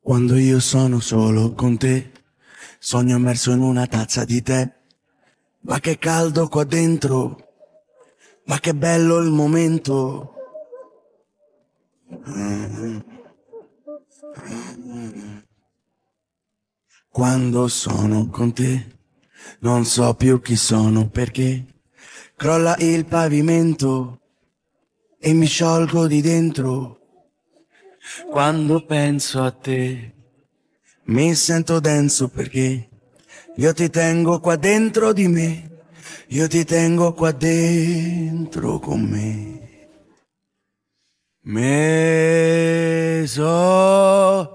Quando io sono solo con te, sogno immerso in una tazza di tè. Ma che caldo qua dentro, ma che bello il momento. Quando sono con te, non so più chi sono perché crolla il pavimento e mi sciolgo di dentro. Quando penso a te, mi sento denso perché io ti tengo qua dentro di me, io ti tengo qua dentro con me. Me so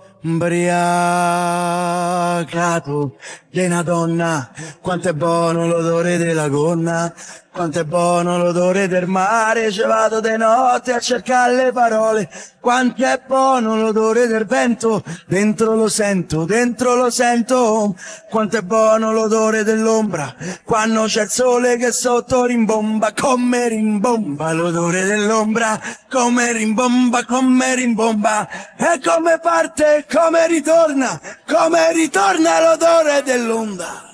ubriacato di una donna, quanto è buono l'odore della gonna, quanto è buono l'odore del mare, ci vado de notte a cercare le parole, quanto è buono l'odore del vento, dentro lo sento, quanto è buono l'odore dell'ombra, quando c'è il sole che sotto rimbomba, come rimbomba l'odore dell'ombra, come rimbomba, e come parte, come ritorna l'odore dell'onda.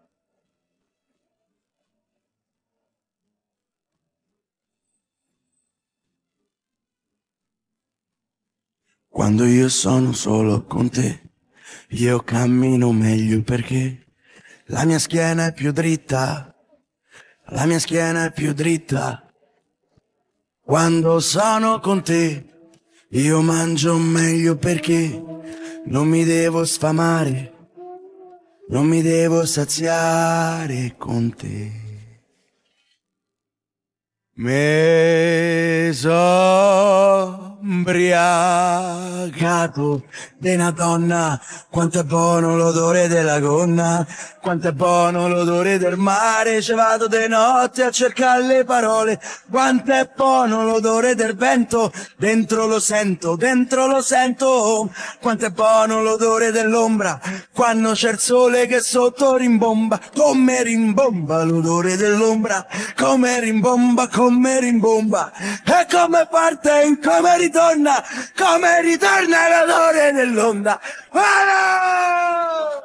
Quando io sono solo con te, io cammino meglio perché la mia schiena è più dritta, la mia schiena è più dritta. Quando sono con te, io mangio meglio perché non mi devo sfamare, non mi devo saziare con te. Me so ubriacato di una donna, quanto è buono l'odore della gonna, quanto è buono l'odore del mare, ci vado de notte a cercare le parole, quanto è buono l'odore del vento, dentro lo sento, quanto è buono l'odore dell'ombra, quando c'è il sole che sotto rimbomba, come rimbomba l'odore dell'ombra, come rimbomba, e come parte, come ritorna l'odore dell'onda. Ah!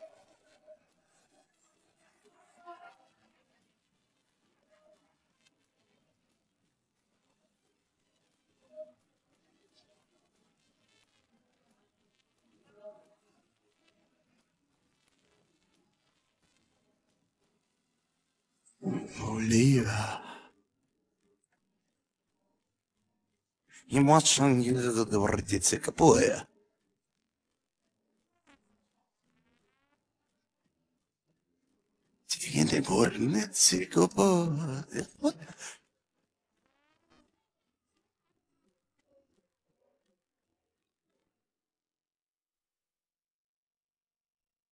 Oliva. I mozzano di vorrezze che poi. Ti viene vorrezze che poi.